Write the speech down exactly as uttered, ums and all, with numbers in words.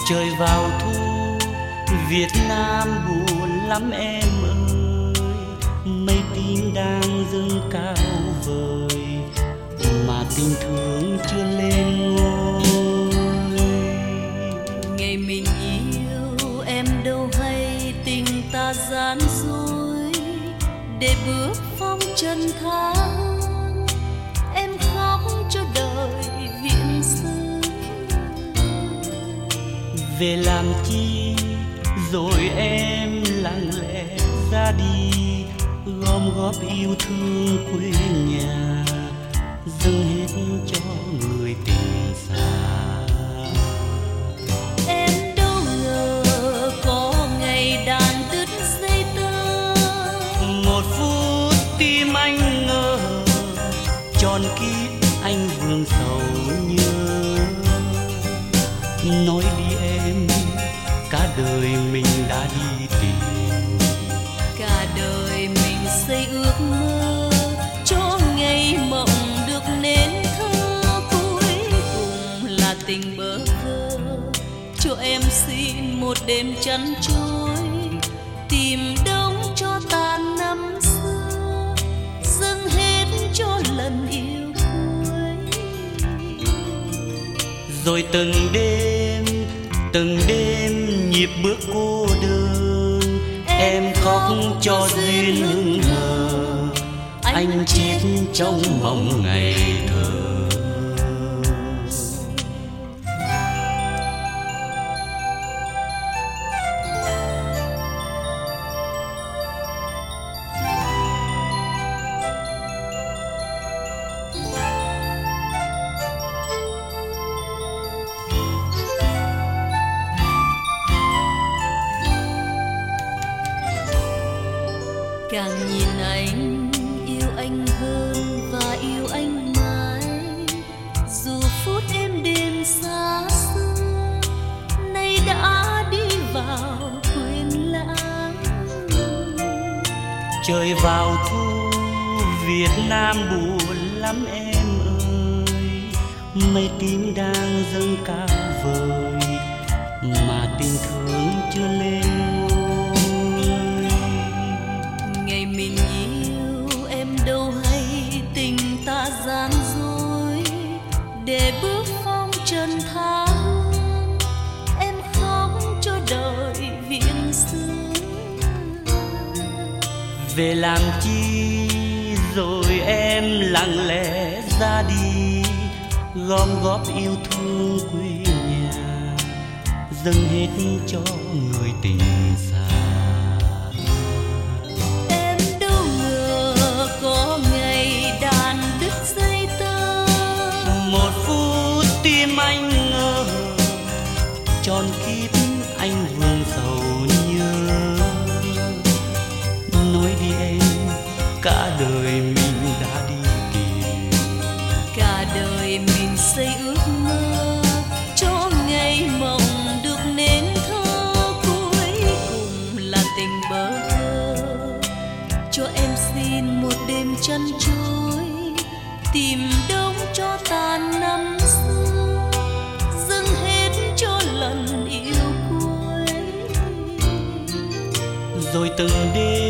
Trời vào thu Việt Nam buồn lắm em ơi, mây tím đang dâng cao vời mà tình thương chưa lên ngôi. Ngày mình yêu em đâu hay tình ta gian dối, để bước phong trần tháng em khóc cho đời viện xưa. Về làm chi rồi em lặng lẽ ra đi, gom góp yêu thương quê nhà, dâng hết cho người tình xa. Em đâu ngờ có ngày đàn đứt dây tơ, một phút tim anh ngờ tròn kiếp anh vương sầu nhớ. Nói đi em, cả đời mình đã đi tìm, cả đời mình xây ước mơ cho ngày mộng được nên thơ. Cuối cùng là tình bơ vơ, cho em xin một đêm chăn trôi, tìm đông cho tàn năm xưa, dâng hết cho lần yêu cuối. rồi từng đêm từng đêm nhịp bước cô đơn, em khóc cho duyên hững hờ, anh chết trong mộng ngày thơ. Càng nhìn anh yêu anh hơn và yêu anh mãi, dù phút êm đềm xa xưa nay đã đi vào quên lãng. Trời vào thu Việt Nam buồn lắm em ơi, mây tím đang dâng cao vời mà tình thương chưa lên ngôi. Ngày mình yêu em đâu hay tình ta gian dối, để bước phong trần tháng em khóc cho đời viện xưa. Về làm chi rồi em lặng lẽ ra đi, gom góp yêu thương quê nhà, dâng hết cho người tình xa. Em đâu ngờ có ngày đàn đứt dây tơ, Một phút tim anh ngờ tròn kiếp anh vương sầu nhớ. Nói đi em, cả đời mình đã đi tìm, cả đời mình xây ước mơ cho ngày mộng được nên thơ. Cuối cùng là tình bơ vơ, cho em xin một đêm chăn trôi, tìm đông cho tàn năm xưa, dâng hết cho lần yêu cuối. rồi từng đêm